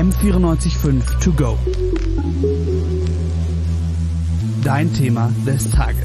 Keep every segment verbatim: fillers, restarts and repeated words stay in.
M vierundneunzig Komma fünf To Go. Dein Thema des Tages.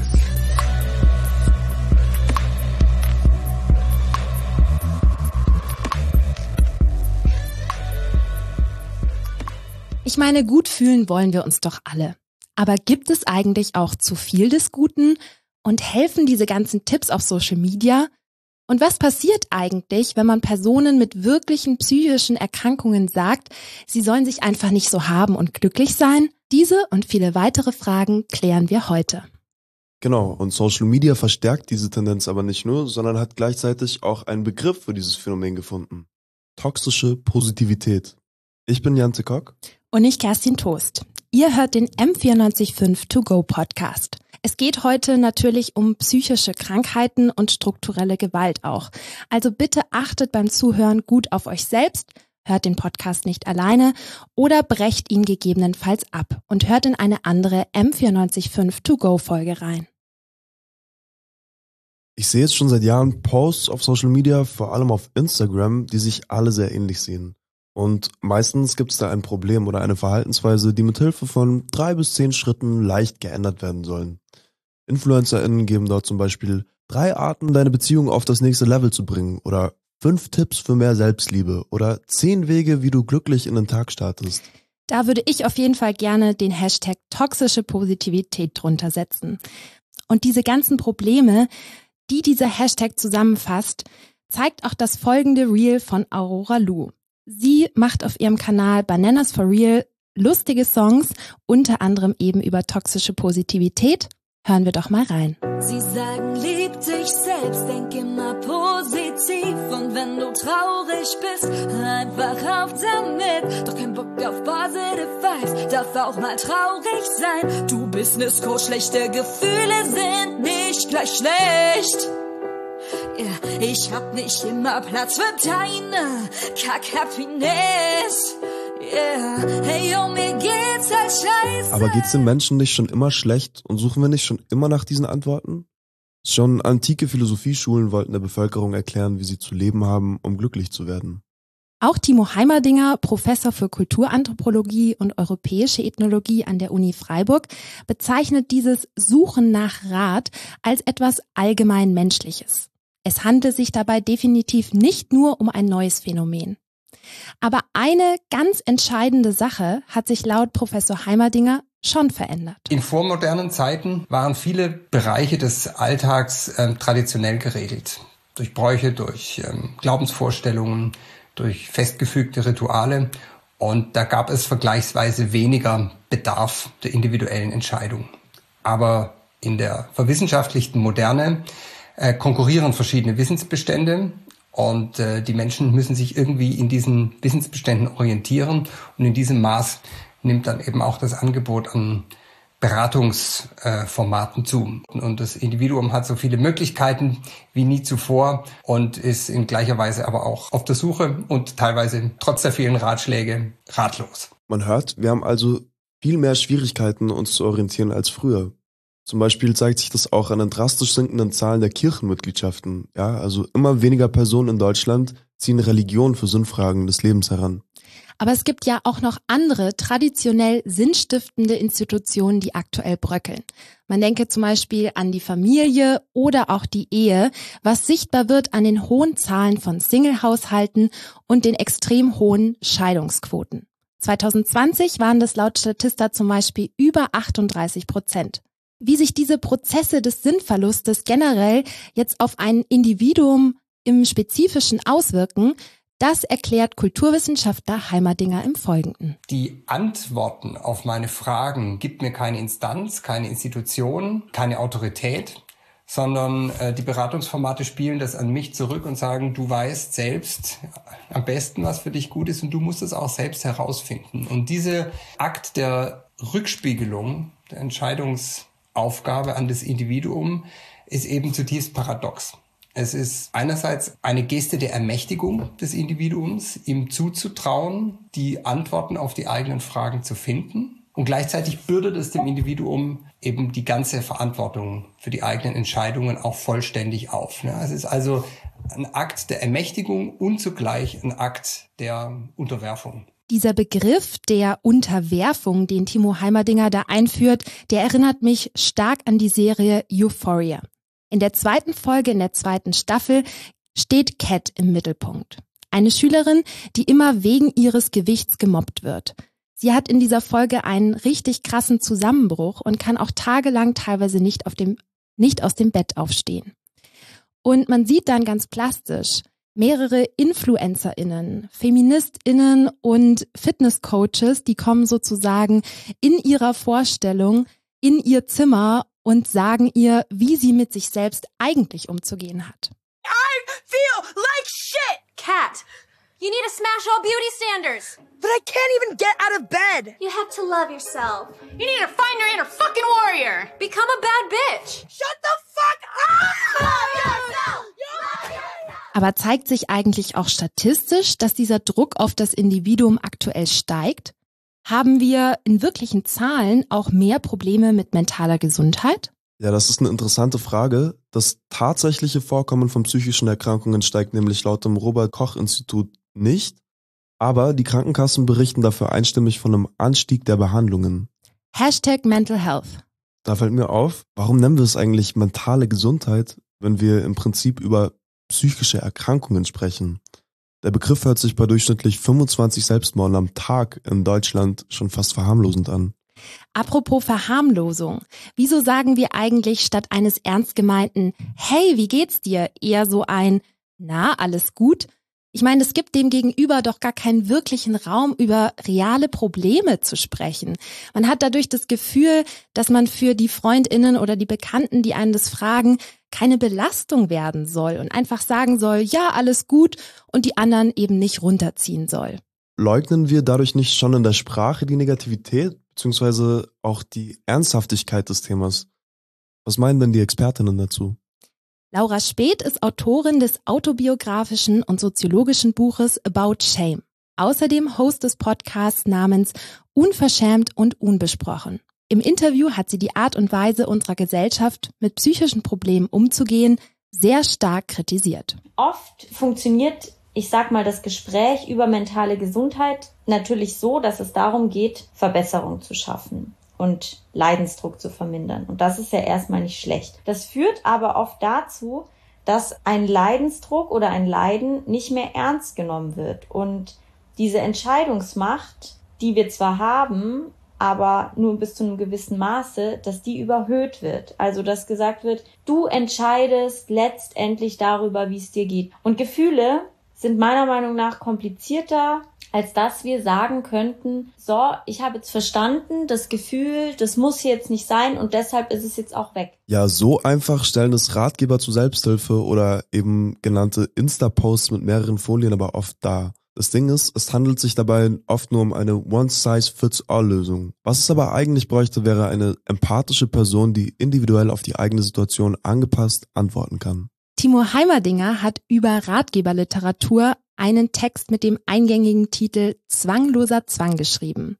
Ich meine, gut fühlen wollen wir uns doch alle. Aber gibt es eigentlich auch zu viel des Guten? Und helfen diese ganzen Tipps auf Social Media? Und was passiert eigentlich, wenn man Personen mit wirklichen psychischen Erkrankungen sagt, sie sollen sich einfach nicht so haben und glücklich sein? Diese und viele weitere Fragen klären wir heute. Genau, und Social Media verstärkt diese Tendenz aber nicht nur, sondern hat gleichzeitig auch einen Begriff für dieses Phänomen gefunden. Toxische Positivität. Ich bin Jante Kock. Und ich Kerstin Toast. Ihr hört den M vierundneunzig Komma fünf To Go Podcast. Es geht heute natürlich um psychische Krankheiten und strukturelle Gewalt auch. Also bitte achtet beim Zuhören gut auf euch selbst, hört den Podcast nicht alleine oder brecht ihn gegebenenfalls ab und hört in eine andere M vierundneunzig Komma fünf To Go Folge rein. Ich sehe jetzt schon seit Jahren Posts auf Social Media, vor allem auf Instagram, die sich alle sehr ähnlich sehen. Und meistens gibt es da ein Problem oder eine Verhaltensweise, die mit Hilfe von drei bis zehn Schritten leicht geändert werden sollen. InfluencerInnen geben dort zum Beispiel drei Arten, deine Beziehung auf das nächste Level zu bringen oder fünf Tipps für mehr Selbstliebe oder zehn Wege, wie du glücklich in den Tag startest. Da würde ich auf jeden Fall gerne den Hashtag toxische Positivität drunter setzen. Und diese ganzen Probleme, die dieser Hashtag zusammenfasst, zeigt auch das folgende Reel von Aurora Lu. Sie macht auf ihrem Kanal Bananas for Real lustige Songs, unter anderem eben über toxische Positivität. Hören wir doch mal rein. Sie sagen, lieb dich selbst, denk immer positiv. Und wenn du traurig bist, einfach auf damit. Doch kein Bock auf positive Vibes, darf auch mal traurig sein. Du Business-Coach, schlechte Gefühle sind nicht gleich schlecht. Yeah, ich hab nicht immer Platz für deine Kack-Happiness. Yeah, hey yo, mir geht's halt scheiße. Aber geht's den Menschen nicht schon immer schlecht und suchen wir nicht schon immer nach diesen Antworten? Schon antike Philosophieschulen wollten der Bevölkerung erklären, wie sie zu leben haben, um glücklich zu werden. Auch Timo Heimerdinger, Professor für Kulturanthropologie und europäische Ethnologie an der Uni Freiburg, bezeichnet dieses Suchen nach Rat als etwas allgemein Menschliches. Es handelt sich dabei definitiv nicht nur um ein neues Phänomen. Aber eine ganz entscheidende Sache hat sich laut Professor Heimerdinger schon verändert. In vormodernen Zeiten waren viele Bereiche des Alltags äh, traditionell geregelt. Durch Bräuche, durch ähm, Glaubensvorstellungen, durch festgefügte Rituale. Und da gab es vergleichsweise weniger Bedarf der individuellen Entscheidung. Aber in der verwissenschaftlichten Moderne äh, konkurrieren verschiedene Wissensbestände. Und äh, die Menschen müssen sich irgendwie in diesen Wissensbeständen orientieren. Und in diesem Maß nimmt dann eben auch das Angebot an Beratungsformaten äh, zu. Und das Individuum hat so viele Möglichkeiten wie nie zuvor und ist in gleicher Weise aber auch auf der Suche und teilweise trotz der vielen Ratschläge ratlos. Man hört, wir haben also viel mehr Schwierigkeiten, uns zu orientieren als früher. Zum Beispiel zeigt sich das auch an den drastisch sinkenden Zahlen der Kirchenmitgliedschaften. Ja, also immer weniger Personen in Deutschland ziehen Religion für Sinnfragen des Lebens heran. Aber es gibt ja auch noch andere traditionell sinnstiftende Institutionen, die aktuell bröckeln. Man denke zum Beispiel an die Familie oder auch die Ehe, was sichtbar wird an den hohen Zahlen von Single-Haushalten und den extrem hohen Scheidungsquoten. zwanzig zwanzig waren das laut Statista zum Beispiel über achtunddreißig Prozent. Wie sich diese Prozesse des Sinnverlustes generell jetzt auf ein Individuum im Spezifischen auswirken, das erklärt Kulturwissenschaftler Heimerdinger im Folgenden. Die Antworten auf meine Fragen gibt mir keine Instanz, keine Institution, keine Autorität, sondern äh, die Beratungsformate spielen das an mich zurück und sagen, du weißt selbst am besten, was für dich gut ist und du musst es auch selbst herausfinden. Und dieser Akt der Rückspiegelung, der Entscheidungsaufgabe an das Individuum ist eben zutiefst paradox. Es ist einerseits eine Geste der Ermächtigung des Individuums, ihm zuzutrauen, die Antworten auf die eigenen Fragen zu finden. Und gleichzeitig bürdet es dem Individuum eben die ganze Verantwortung für die eigenen Entscheidungen auch vollständig auf. Es ist also ein Akt der Ermächtigung und zugleich ein Akt der Unterwerfung. Dieser Begriff der Unterwerfung, den Timo Heimerdinger da einführt, der erinnert mich stark an die Serie Euphoria. In der zweiten Folge, in der zweiten Staffel, steht Kat im Mittelpunkt. Eine Schülerin, die immer wegen ihres Gewichts gemobbt wird. Sie hat in dieser Folge einen richtig krassen Zusammenbruch und kann auch tagelang teilweise nicht auf dem, nicht aus dem Bett aufstehen. Und man sieht dann ganz plastisch mehrere InfluencerInnen, FeministInnen und Fitnesscoaches, die kommen sozusagen in ihrer Vorstellung in ihr Zimmer und sagen ihr, wie sie mit sich selbst eigentlich umzugehen hat. I feel like shit! Kat, you need to smash all beauty standards. But I can't even get out of bed. You have to love yourself. You need to find your inner fucking warrior. Become a bad bitch. Shut the fuck up! Love yourself! Love yourself! Aber zeigt sich eigentlich auch statistisch, dass dieser Druck auf das Individuum aktuell steigt? Haben wir in wirklichen Zahlen auch mehr Probleme mit mentaler Gesundheit? Ja, das ist eine interessante Frage. Das tatsächliche Vorkommen von psychischen Erkrankungen steigt nämlich laut dem Robert-Koch-Institut nicht, aber die Krankenkassen berichten dafür einstimmig von einem Anstieg der Behandlungen. Hashtag Mental Health. Da fällt mir auf, warum nennen wir es eigentlich mentale Gesundheit, wenn wir im Prinzip über psychische Erkrankungen sprechen? Der Begriff hört sich bei durchschnittlich fünfundzwanzig Selbstmorden am Tag in Deutschland schon fast verharmlosend an. Apropos Verharmlosung. Wieso sagen wir eigentlich statt eines ernst gemeinten Hey, wie geht's dir? Eher so ein Na, alles gut? Ich meine, es gibt dem Gegenüber doch gar keinen wirklichen Raum, über reale Probleme zu sprechen. Man hat dadurch das Gefühl, dass man für die FreundInnen oder die Bekannten, die einen das fragen, keine Belastung werden soll und einfach sagen soll, ja, alles gut und die anderen eben nicht runterziehen soll. Leugnen wir dadurch nicht schon in der Sprache die Negativität beziehungsweise auch die Ernsthaftigkeit des Themas? Was meinen denn die Expertinnen dazu? Laura Speth ist Autorin des autobiografischen und soziologischen Buches About Shame. Außerdem Host des Podcasts namens Unverschämt und Unbesprochen. Im Interview hat sie die Art und Weise unserer Gesellschaft, mit psychischen Problemen umzugehen, sehr stark kritisiert. Oft funktioniert, ich sag mal, das Gespräch über mentale Gesundheit natürlich so, dass es darum geht, Verbesserung zu schaffen und Leidensdruck zu vermindern. Und das ist ja erstmal nicht schlecht. Das führt aber oft dazu, dass ein Leidensdruck oder ein Leiden nicht mehr ernst genommen wird. Und diese Entscheidungsmacht, die wir zwar haben, aber nur bis zu einem gewissen Maße, dass die überhöht wird. Also dass gesagt wird, du entscheidest letztendlich darüber, wie es dir geht. Und Gefühle sind meiner Meinung nach komplizierter, als dass wir sagen könnten, so, ich habe jetzt verstanden, das Gefühl, das muss jetzt nicht sein und deshalb ist es jetzt auch weg. Ja, so einfach stellen es Ratgeber zur Selbsthilfe oder eben genannte Insta-Posts mit mehreren Folien aber oft dar. Das Ding ist, es handelt sich dabei oft nur um eine One-Size-Fits-All-Lösung. Was es aber eigentlich bräuchte, wäre eine empathische Person, die individuell auf die eigene Situation angepasst antworten kann. Timo Heimerdinger hat über Ratgeberliteratur einen Text mit dem eingängigen Titel Zwangloser Zwang geschrieben.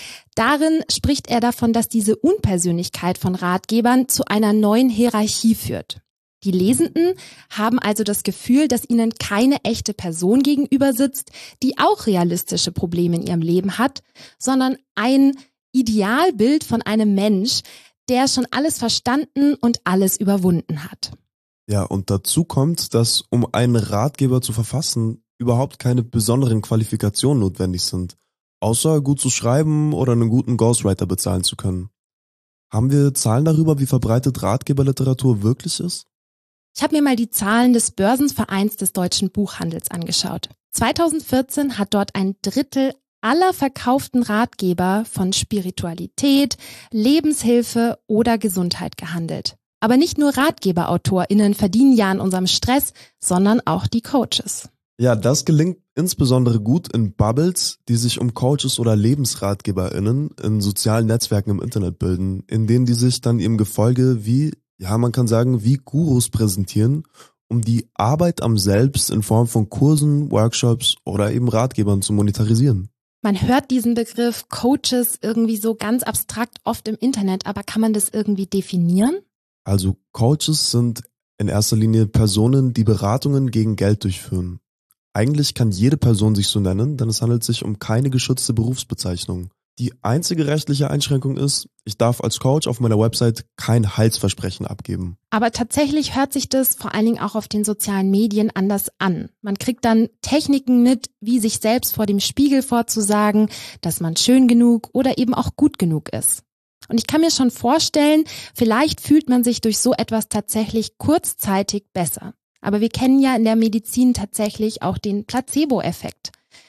Darin spricht er davon, dass diese Unpersönlichkeit von Ratgebern zu einer neuen Hierarchie führt. Die Lesenden haben also das Gefühl, dass ihnen keine echte Person gegenüber sitzt, die auch realistische Probleme in ihrem Leben hat, sondern ein Idealbild von einem Mensch, der schon alles verstanden und alles überwunden hat. Ja, und dazu kommt, dass um einen Ratgeber zu verfassen, überhaupt keine besonderen Qualifikationen notwendig sind, außer gut zu schreiben oder einen guten Ghostwriter bezahlen zu können. Haben wir Zahlen darüber, wie verbreitet Ratgeberliteratur wirklich ist? Ich habe mir mal die Zahlen des Börsenvereins des deutschen Buchhandels angeschaut. zweitausendvierzehn hat dort ein Drittel aller verkauften Ratgeber von Spiritualität, Lebenshilfe oder Gesundheit gehandelt. Aber nicht nur RatgeberautorInnen verdienen ja an unserem Stress, sondern auch die Coaches. Ja, das gelingt insbesondere gut in Bubbles, die sich um Coaches oder LebensratgeberInnen in sozialen Netzwerken im Internet bilden, in denen die sich dann ihrem Gefolge wie, ja man kann sagen, wie Gurus präsentieren, um die Arbeit am Selbst in Form von Kursen, Workshops oder eben Ratgebern zu monetarisieren. Man hört diesen Begriff Coaches irgendwie so ganz abstrakt oft im Internet, aber kann man das irgendwie definieren? Also Coaches sind in erster Linie Personen, die Beratungen gegen Geld durchführen. Eigentlich kann jede Person sich so nennen, denn es handelt sich um keine geschützte Berufsbezeichnung. Die einzige rechtliche Einschränkung ist, ich darf als Coach auf meiner Website kein Heilsversprechen abgeben. Aber tatsächlich hört sich das vor allen Dingen auch auf den sozialen Medien anders an. Man kriegt dann Techniken mit, wie sich selbst vor dem Spiegel vorzusagen, dass man schön genug oder eben auch gut genug ist. Und ich kann mir schon vorstellen, vielleicht fühlt man sich durch so etwas tatsächlich kurzzeitig besser. Aber wir kennen ja in der Medizin tatsächlich auch den Placebo-Effekt.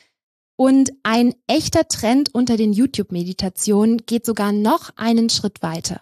Und ein echter Trend unter den YouTube-Meditationen geht sogar noch einen Schritt weiter.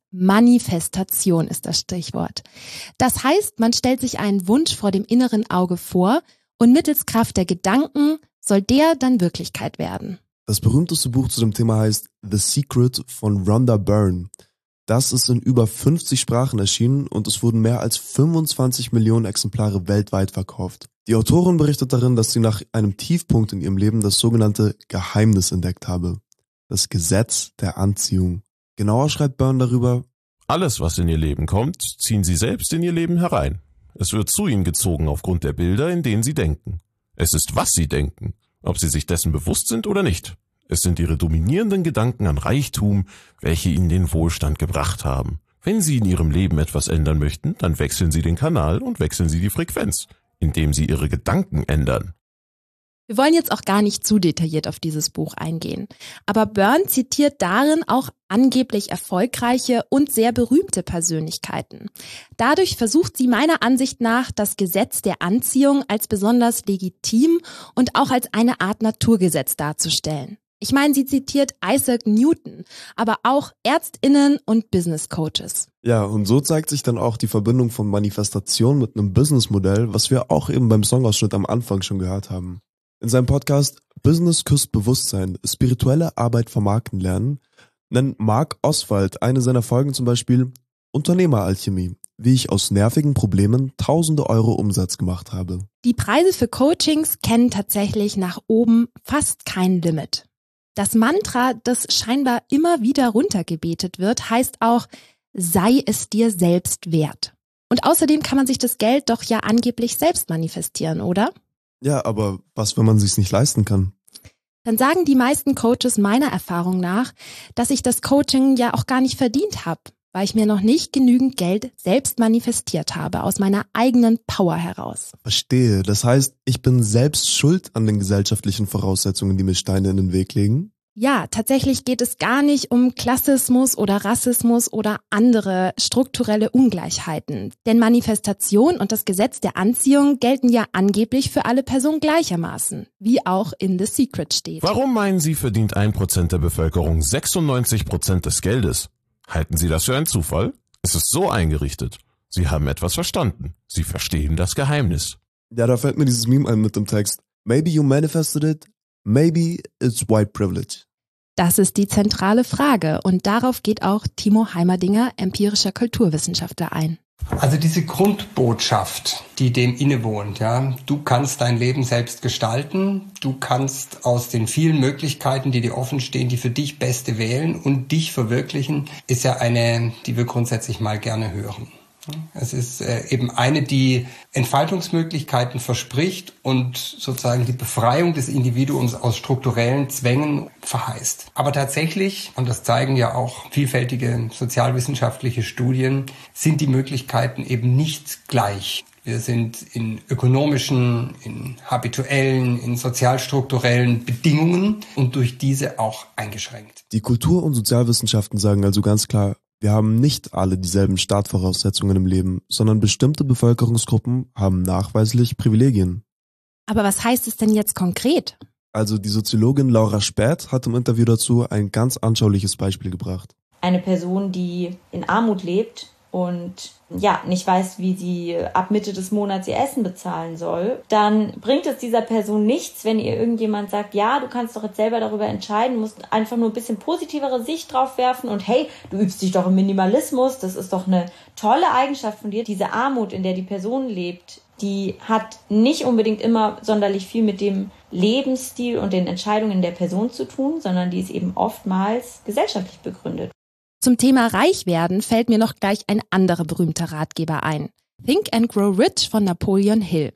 Manifestation ist das Stichwort. Das heißt, man stellt sich einen Wunsch vor dem inneren Auge vor und mittels Kraft der Gedanken soll der dann Wirklichkeit werden. Das berühmteste Buch zu dem Thema heißt The Secret von Rhonda Byrne. Das ist in über fünfzig Sprachen erschienen und es wurden mehr als fünfundzwanzig Millionen Exemplare weltweit verkauft. Die Autorin berichtet darin, dass sie nach einem Tiefpunkt in ihrem Leben das sogenannte Geheimnis entdeckt habe. Das Gesetz der Anziehung. Genauer schreibt Byrne darüber: Alles, was in ihr Leben kommt, ziehen sie selbst in ihr Leben herein. Es wird zu ihnen gezogen aufgrund der Bilder, in denen sie denken. Es ist, was sie denken, ob sie sich dessen bewusst sind oder nicht. Es sind ihre dominierenden Gedanken an Reichtum, welche ihnen den Wohlstand gebracht haben. Wenn sie in ihrem Leben etwas ändern möchten, dann wechseln sie den Kanal und wechseln sie die Frequenz, indem sie ihre Gedanken ändern. Wir wollen jetzt auch gar nicht zu detailliert auf dieses Buch eingehen. Aber Byrne zitiert darin auch angeblich erfolgreiche und sehr berühmte Persönlichkeiten. Dadurch versucht sie meiner Ansicht nach, das Gesetz der Anziehung als besonders legitim und auch als eine Art Naturgesetz darzustellen. Ich meine, sie zitiert Isaac Newton, aber auch ÄrztInnen und Business Coaches. Ja, und so zeigt sich dann auch die Verbindung von Manifestation mit einem Businessmodell, was wir auch eben beim Songausschnitt am Anfang schon gehört haben. In seinem Podcast Business küsst Bewusstsein, spirituelle Arbeit vermarkten lernen, nennt Mark Oswald eine seiner Folgen zum Beispiel Unternehmeralchemie, wie ich aus nervigen Problemen tausende Euro Umsatz gemacht habe. Die Preise für Coachings kennen tatsächlich nach oben fast kein Limit. Das Mantra, das scheinbar immer wieder runtergebetet wird, heißt auch, sei es dir selbst wert. Und außerdem kann man sich das Geld doch ja angeblich selbst manifestieren, oder? Ja, aber was, wenn man sich's nicht leisten kann? Dann sagen die meisten Coaches meiner Erfahrung nach, dass ich das Coaching ja auch gar nicht verdient habe, weil ich mir noch nicht genügend Geld selbst manifestiert habe, aus meiner eigenen Power heraus. Verstehe. Das heißt, ich bin selbst schuld an den gesellschaftlichen Voraussetzungen, die mir Steine in den Weg legen? Ja, tatsächlich geht es gar nicht um Klassismus oder Rassismus oder andere strukturelle Ungleichheiten. Denn Manifestation und das Gesetz der Anziehung gelten ja angeblich für alle Personen gleichermaßen, wie auch in The Secret steht. Warum meinen Sie, verdient ein Prozent der Bevölkerung sechsundneunzig Prozent des Geldes? Halten Sie das für einen Zufall? Es ist so eingerichtet. Sie haben etwas verstanden. Sie verstehen das Geheimnis. Ja, da fällt mir dieses Meme ein mit dem Text. Maybe you manifested it, maybe it's white privilege. Das ist die zentrale Frage und darauf geht auch Timo Heimerdinger, empirischer Kulturwissenschaftler, ein. Also diese Grundbotschaft, die dem innewohnt, ja, du kannst dein Leben selbst gestalten, du kannst aus den vielen Möglichkeiten, die dir offen stehen, die für dich beste wählen und dich verwirklichen, ist ja eine, die wir grundsätzlich mal gerne hören. Es ist äh, eben eine, die Entfaltungsmöglichkeiten verspricht und sozusagen die Befreiung des Individuums aus strukturellen Zwängen verheißt. Aber tatsächlich, und das zeigen ja auch vielfältige sozialwissenschaftliche Studien, sind die Möglichkeiten eben nicht gleich. Wir sind in ökonomischen, in habituellen, in sozialstrukturellen Bedingungen und durch diese auch eingeschränkt. Die Kultur- und Sozialwissenschaften sagen also ganz klar, wir haben nicht alle dieselben Startvoraussetzungen im Leben, sondern bestimmte Bevölkerungsgruppen haben nachweislich Privilegien. Aber was heißt es denn jetzt konkret? Also die Soziologin Laura Späth hat im Interview dazu ein ganz anschauliches Beispiel gebracht. Eine Person, die in Armut lebt und ja, nicht weiß, wie sie ab Mitte des Monats ihr Essen bezahlen soll, dann bringt es dieser Person nichts, wenn ihr irgendjemand sagt, ja, du kannst doch jetzt selber darüber entscheiden, musst einfach nur ein bisschen positivere Sicht drauf werfen und hey, du übst dich doch im Minimalismus, das ist doch eine tolle Eigenschaft von dir. Diese Armut, in der die Person lebt, die hat nicht unbedingt immer sonderlich viel mit dem Lebensstil und den Entscheidungen der Person zu tun, sondern die ist eben oftmals gesellschaftlich begründet. Zum Thema Reich werden fällt mir noch gleich ein anderer berühmter Ratgeber ein. Think and Grow Rich von Napoleon Hill.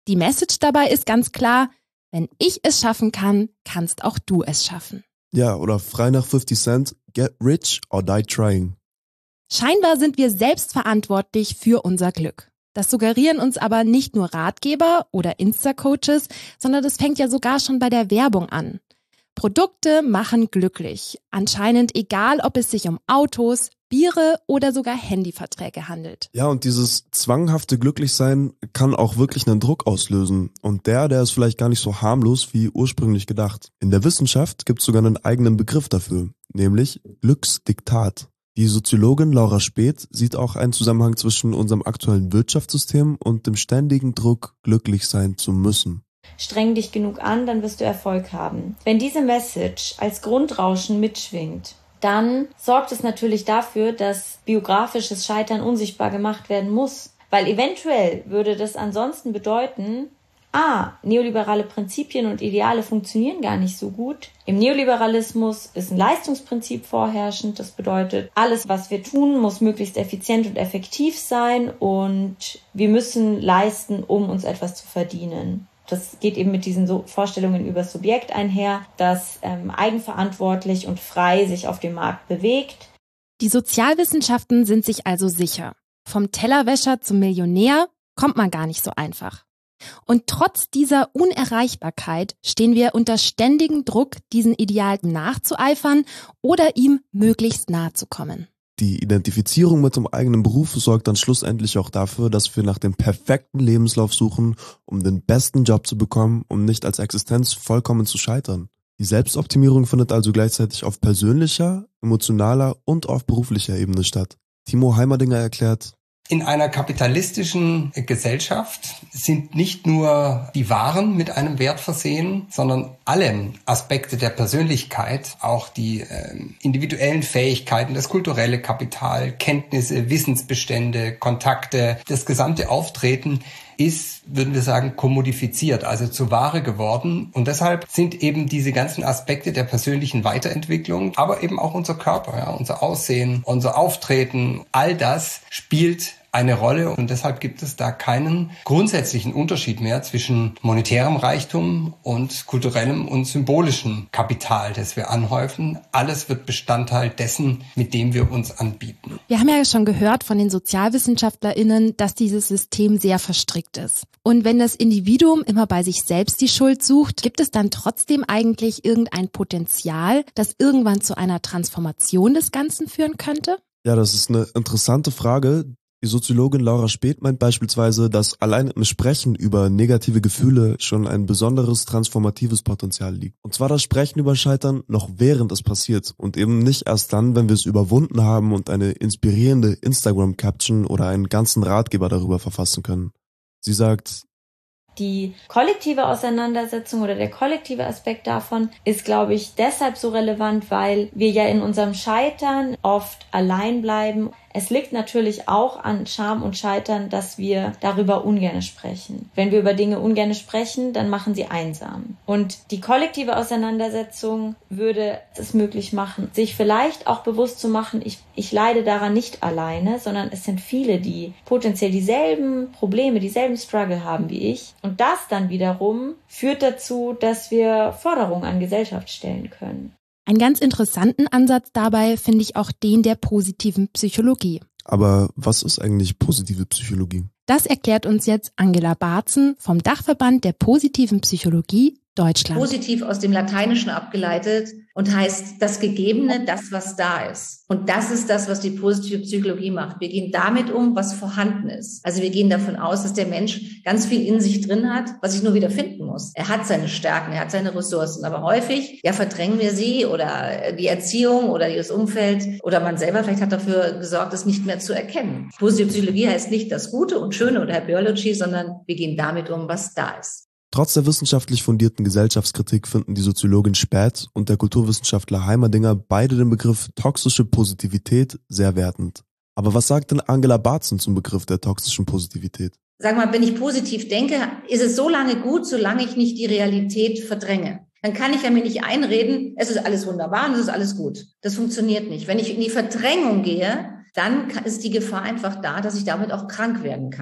Die Message dabei ist ganz klar, wenn ich es schaffen kann, kannst auch du es schaffen. Ja, oder frei nach fifty Cent, get rich or die trying. Scheinbar sind wir selbst verantwortlich für unser Glück. Das suggerieren uns aber nicht nur Ratgeber oder Insta-Coaches, sondern das fängt ja sogar schon bei der Werbung an. Produkte machen glücklich. Anscheinend egal, ob es sich um Autos, Biere oder sogar Handyverträge handelt. Ja, und dieses zwanghafte Glücklichsein kann auch wirklich einen Druck auslösen. Und der, der ist vielleicht gar nicht so harmlos wie ursprünglich gedacht. In der Wissenschaft gibt es sogar einen eigenen Begriff dafür, nämlich Glücksdiktat. Die Soziologin Laura Speth sieht auch einen Zusammenhang zwischen unserem aktuellen Wirtschaftssystem und dem ständigen Druck, glücklich sein zu müssen. Streng dich genug an, dann wirst du Erfolg haben. Wenn diese Message als Grundrauschen mitschwingt, dann sorgt es natürlich dafür, dass biografisches Scheitern unsichtbar gemacht werden muss. Weil eventuell würde das ansonsten bedeuten, ah, neoliberale Prinzipien und Ideale funktionieren gar nicht so gut. Im Neoliberalismus ist ein Leistungsprinzip vorherrschend. Das bedeutet, alles, was wir tun, muss möglichst effizient und effektiv sein und wir müssen leisten, um uns etwas zu verdienen. Das geht eben mit diesen so Vorstellungen über das Subjekt einher, das ähm, eigenverantwortlich und frei sich auf dem Markt bewegt. Die Sozialwissenschaften sind sich also sicher. Vom Tellerwäscher zum Millionär kommt man gar nicht so einfach. Und trotz dieser Unerreichbarkeit stehen wir unter ständigem Druck, diesen Idealen nachzueifern oder ihm möglichst nahe zu kommen. Die Identifizierung mit dem eigenen Beruf sorgt dann schlussendlich auch dafür, dass wir nach dem perfekten Lebenslauf suchen, um den besten Job zu bekommen, um nicht als Existenz vollkommen zu scheitern. Die Selbstoptimierung findet also gleichzeitig auf persönlicher, emotionaler und auf beruflicher Ebene statt. Timo Heimerdinger erklärt: In einer kapitalistischen Gesellschaft sind nicht nur die Waren mit einem Wert versehen, sondern alle Aspekte der Persönlichkeit, auch die äh, individuellen Fähigkeiten, das kulturelle Kapital, Kenntnisse, Wissensbestände, Kontakte, das gesamte Auftreten ist, würden wir sagen, kommodifiziert, also zu Ware geworden. Und deshalb sind eben diese ganzen Aspekte der persönlichen Weiterentwicklung, aber eben auch unser Körper, ja, unser Aussehen, unser Auftreten, all das spielt eine Rolle und deshalb gibt es da keinen grundsätzlichen Unterschied mehr zwischen monetärem Reichtum und kulturellem und symbolischem Kapital, das wir anhäufen. Alles wird Bestandteil dessen, mit dem wir uns anbieten. Wir haben ja schon gehört von den SozialwissenschaftlerInnen, dass dieses System sehr verstrickt ist. Und wenn das Individuum immer bei sich selbst die Schuld sucht, gibt es dann trotzdem eigentlich irgendein Potenzial, das irgendwann zu einer Transformation des Ganzen führen könnte? Ja, das ist eine interessante Frage. Die Soziologin Laura Speth meint beispielsweise, dass allein im Sprechen über negative Gefühle schon ein besonderes transformatives Potenzial liegt. Und zwar das Sprechen über Scheitern noch während es passiert und eben nicht erst dann, wenn wir es überwunden haben und eine inspirierende Instagram-Caption oder einen ganzen Ratgeber darüber verfassen können. Sie sagt: Die kollektive Auseinandersetzung oder der kollektive Aspekt davon ist, glaube ich, deshalb so relevant, weil wir ja in unserem Scheitern oft allein bleiben. Es liegt natürlich auch an Scham und Scheitern, dass wir darüber ungern sprechen. Wenn wir über Dinge ungern sprechen, dann machen sie einsam. Und die kollektive Auseinandersetzung würde es möglich machen, sich vielleicht auch bewusst zu machen, ich, ich leide daran nicht alleine, sondern es sind viele, die potenziell dieselben Probleme, dieselben Struggle haben wie ich. Und das dann wiederum führt dazu, dass wir Forderungen an Gesellschaft stellen können. Einen ganz interessanten Ansatz dabei finde ich auch den der positiven Psychologie. Aber was ist eigentlich positive Psychologie? Das erklärt uns jetzt Angela Barzen vom Dachverband der positiven Psychologie Deutschland. Positiv aus dem Lateinischen abgeleitet und heißt das Gegebene, das, was da ist. Und das ist das, was die positive Psychologie macht. Wir gehen damit um, was vorhanden ist. Also wir gehen davon aus, dass der Mensch ganz viel in sich drin hat, was ich nur wieder finden muss. Er hat seine Stärken, er hat seine Ressourcen, aber häufig, ja, verdrängen wir sie oder die Erziehung oder das Umfeld oder man selber vielleicht hat dafür gesorgt, es nicht mehr zu erkennen. Positive Psychologie heißt nicht das Gute und Schöne oder Happyology, sondern wir gehen damit um, was da ist. Trotz der wissenschaftlich fundierten Gesellschaftskritik finden die Soziologin Speth und der Kulturwissenschaftler Heimerdinger beide den Begriff toxische Positivität sehr wertend. Aber was sagt denn Angela Barzen zum Begriff der toxischen Positivität? Sag mal, wenn ich positiv denke, ist es so lange gut, solange ich nicht die Realität verdränge. Dann kann ich ja mir nicht einreden, es ist alles wunderbar und es ist alles gut. Das funktioniert nicht. Wenn ich in die Verdrängung gehe, dann ist die Gefahr einfach da, dass ich damit auch krank werden kann.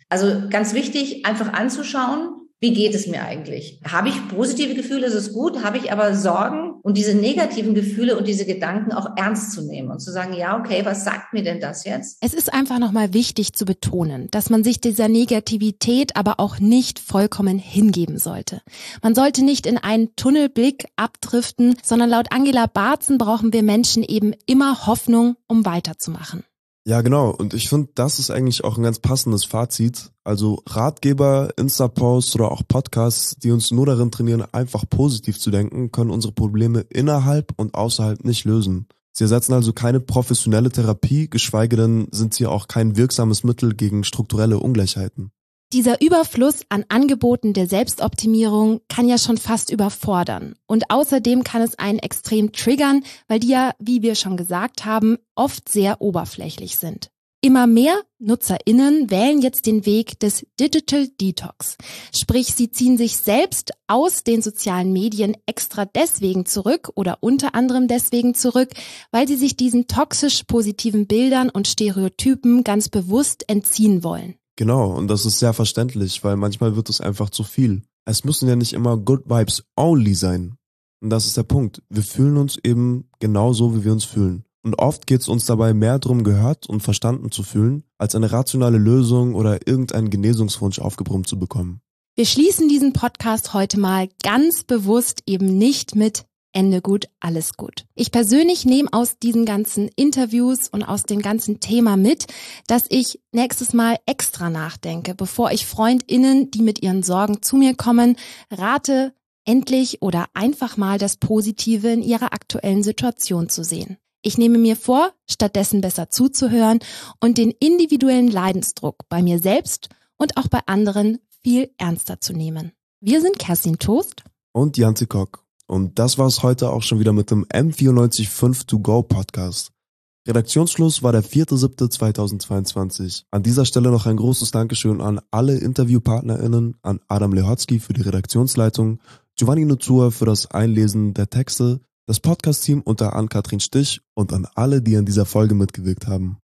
Also ganz wichtig, einfach anzuschauen, wie geht es mir eigentlich? Habe ich positive Gefühle, ist es gut? Habe ich aber Sorgen? Und diese negativen Gefühle und diese Gedanken auch ernst zu nehmen und zu sagen, ja, okay, was sagt mir denn das jetzt? Es ist einfach nochmal wichtig zu betonen, dass man sich dieser Negativität aber auch nicht vollkommen hingeben sollte. Man sollte nicht in einen Tunnelblick abdriften, sondern laut Angela Barzen brauchen wir Menschen eben immer Hoffnung, um weiterzumachen. Ja, genau. Und ich finde, das ist eigentlich auch ein ganz passendes Fazit. Also Ratgeber, Insta-Posts oder auch Podcasts, die uns nur darin trainieren, einfach positiv zu denken, können unsere Probleme innerhalb und außerhalb nicht lösen. Sie ersetzen also keine professionelle Therapie, geschweige denn sind sie auch kein wirksames Mittel gegen strukturelle Ungleichheiten. Dieser Überfluss an Angeboten der Selbstoptimierung kann ja schon fast überfordern. Und außerdem kann es einen extrem triggern, weil die ja, wie wir schon gesagt haben, oft sehr oberflächlich sind. Immer mehr NutzerInnen wählen jetzt den Weg des Digital Detox. Sprich, sie ziehen sich selbst aus den sozialen Medien extra deswegen zurück oder unter anderem deswegen zurück, weil sie sich diesen toxisch positiven Bildern und Stereotypen ganz bewusst entziehen wollen. Genau, und das ist sehr verständlich, weil manchmal wird es einfach zu viel. Es müssen ja nicht immer Good Vibes only sein. Und das ist der Punkt. Wir fühlen uns eben genauso, wie wir uns fühlen. Und oft geht es uns dabei mehr darum, gehört und verstanden zu fühlen, als eine rationale Lösung oder irgendeinen Genesungswunsch aufgebrummt zu bekommen. Wir schließen diesen Podcast heute mal ganz bewusst eben nicht mit Ende gut, alles gut. Ich persönlich nehme aus diesen ganzen Interviews und aus dem ganzen Thema mit, dass ich nächstes Mal extra nachdenke, bevor ich FreundInnen, die mit ihren Sorgen zu mir kommen, rate, endlich oder einfach mal das Positive in ihrer aktuellen Situation zu sehen. Ich nehme mir vor, stattdessen besser zuzuhören und den individuellen Leidensdruck bei mir selbst und auch bei anderen viel ernster zu nehmen. Wir sind Kerstin Toast und Janzi Kock. Und das war's heute auch schon wieder mit dem M vierundneunzig Komma fünf To Go Podcast. Redaktionsschluss war der vierte siebte zweitausendzweiundzwanzig. An dieser Stelle noch ein großes Dankeschön an alle InterviewpartnerInnen, an Adam Lehotzky für die Redaktionsleitung, Giovanni Nuzua für das Einlesen der Texte, das Podcast-Team unter Ann-Kathrin Stich und an alle, die an dieser Folge mitgewirkt haben.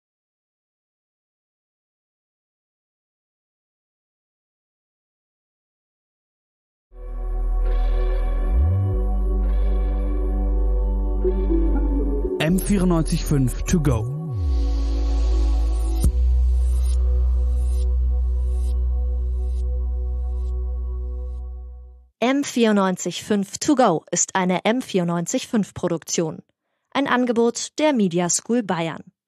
M vierundneunzig Komma fünf To Go. M vierundneunzig Komma fünf To Go ist eine M vierundneunzig Komma fünf Produktion. Ein Angebot der Media School Bayern.